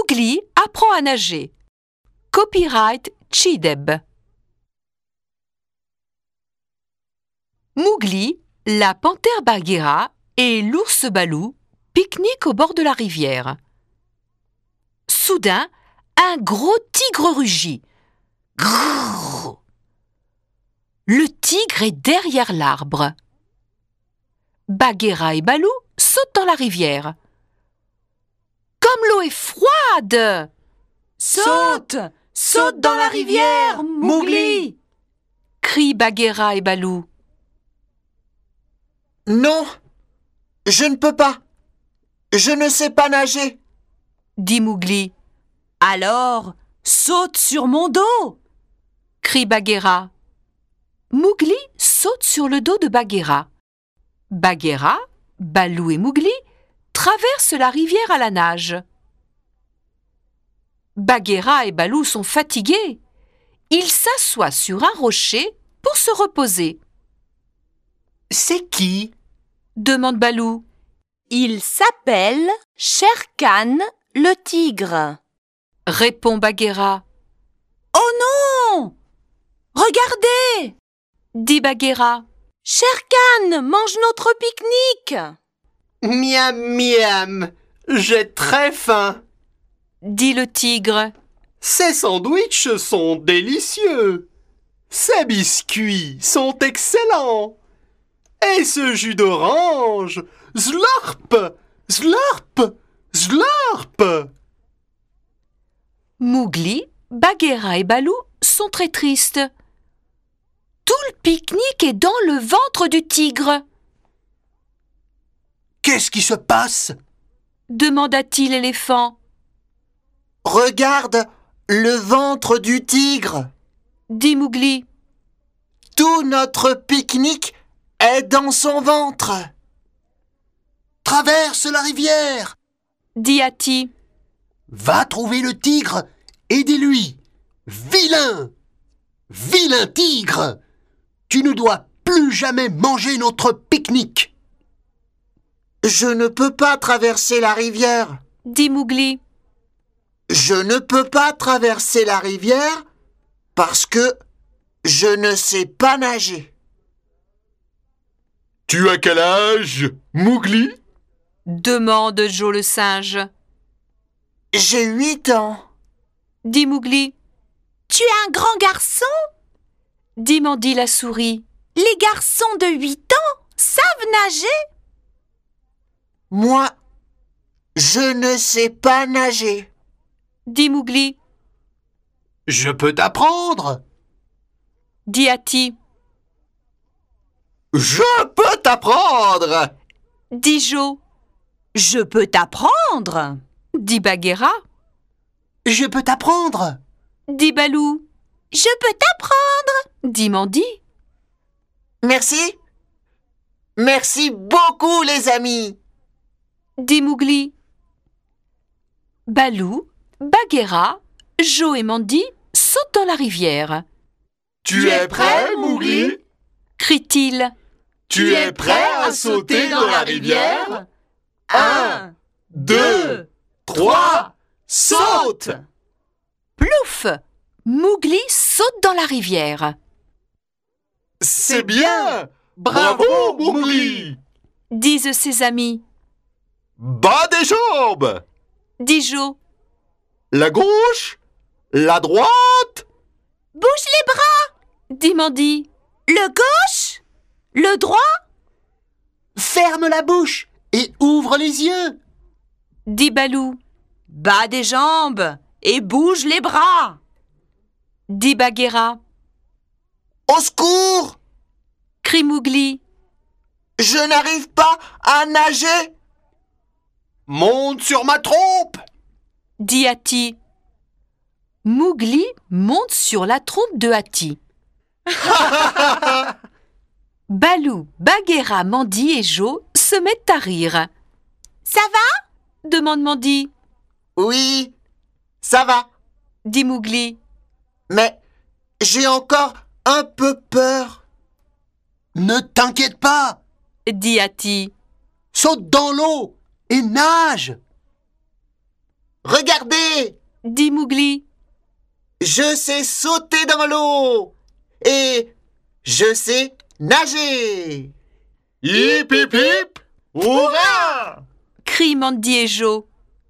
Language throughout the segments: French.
Mowgli apprend à nager. Copyright Chideb. Mowgli, la panthère Bagheera et l'ours Baloo pique-niquent au bord de la rivière. Soudain, un gros tigre rugit. Grrr. Le tigre est derrière l'arbre. Bagheera et Baloo sautent dans la rivière. Comme l'eau est froide! Saute! Saute dans la rivière, Mowgli! crient Bagheera et Baloo. Non, je ne peux pas. Je ne sais pas nager, dit Mowgli. Alors, saute sur mon dos! Crie Bagheera. Mowgli saute sur le dos de Bagheera. Bagheera, Baloo et Mowgli traversent la rivière à la nage. Bagheera et Baloo sont fatigués. Ils s'assoient sur un rocher pour se reposer. C'est qui? Demande Baloo. Il s'appelle Shere Khan le tigre. Répond Bagheera. Oh non! Regardez! Dit Bagheera. Shere Khan mange notre pique-nique! Miam, miam, j'ai très faim. Dit le tigre. Ces sandwichs sont délicieux. Ces biscuits sont excellents. Et ce jus d'orange, slurp, slurp, slurp. Mowgli, Bagheera et Baloo sont très tristes. Tout le pique-nique est dans le ventre du tigre. Qu'est-ce qui se passe? Demanda-t-il l'éléphant. Regarde le ventre du tigre. Dit Mowgli. Tout notre pique-nique est dans son ventre. Traverse la rivière. Dit Hati. Va trouver le tigre et dis-lui: Vilain! Vilain tigre! Tu ne dois plus jamais manger notre pique-nique. Je ne peux pas traverser la rivière. Dit Mowgli. Je ne peux pas traverser la rivière parce que je ne sais pas nager. Tu as quel âge, Mowgli? Demande Joe le singe. J'ai 8 ans. Dit Mowgli. Tu es un grand garçon? Dit Mandy la souris. Les garçons de 8 ans savent nager? Moi, je ne sais pas nager. Dit Mowgli. Je peux t'apprendre. Dit Hati. Je peux t'apprendre. Dit Joe. Je peux t'apprendre. Dit Bagheera. Je peux t'apprendre. Dit Baloo. Je peux t'apprendre. Dit Mandy. Merci. Merci beaucoup, les amis. Dit Mowgli. Baloo, Bagheera, Joe et Mandy sautent dans la rivière. Tu es prêt, Mowgli? Crie-t-il. Tu es prêt à sauter dans la rivière? 1, 2, 3, saute! Plouf! Mowgli saute dans la rivière. C'est bien! Bravo, Mowgli! Disent ses amis. Bas des jambes! Dit Joe. La gauche, la droite. Bouge les bras. Dit Mandy. Le gauche? Le droit? Ferme la bouche et ouvre les yeux. Dit Baloo. Bas des jambes et bouge les bras. Dit Bagheera. Au secours! Crie Mowgli. Je n'arrive pas à nager. Monte sur ma trompe. Dit Hati. Mowgli monte sur la trompe de Hati. Baloo, Bagheera, Mandy et Joe se mettent à rire. Ça va? Demande Mandy. Oui, ça va. Dit Mowgli. Mais j'ai encore un peu peur. Ne t'inquiète pas. Dit Hati. Saute dans l'eau et nage. Regardez, dit Mowgli. je sais sauter dans l'eau et je sais nager. Hip hip hip, hurrah! Crient Mandy et Joe.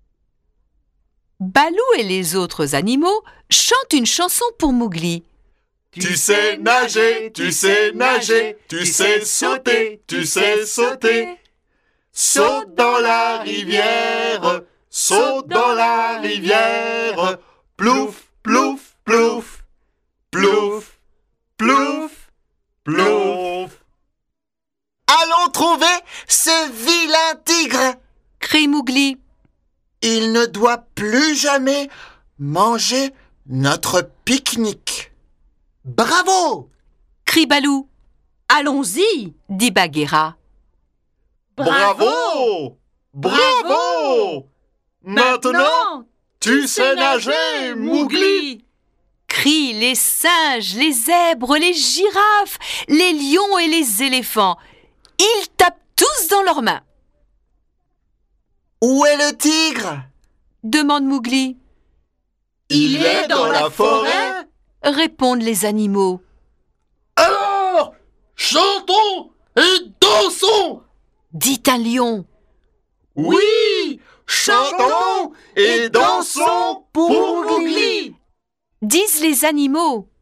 Balou et les autres animaux chantent une chanson pour Mowgli. Tu sais nager, tu sais nager, tu sais sauter, tu sais sauter. Saute dans la rivière, saute dans la rivière. Plouf, plouf, plouf, plouf, plouf, plouf. Allons trouver ce vilain tigre. Crie Mowgli. Il ne doit plus jamais manger notre pique-nique. Bravo! Crie Balou. Allons-y! Dit Bagheera. Bravo! Bravo! Maintenant, tu sais nager, Mowgli! Crient les singes, les zèbres, les girafes, les lions et les éléphants. Ils tapent tous dans leurs mains. Où est le tigre? Demande Mowgli. Il est dans la forêt? Répondent les animaux. Alors, chantons et dansons! Dit un lion. Oui, chantons et dansons pour Mowgli! Disent les animaux.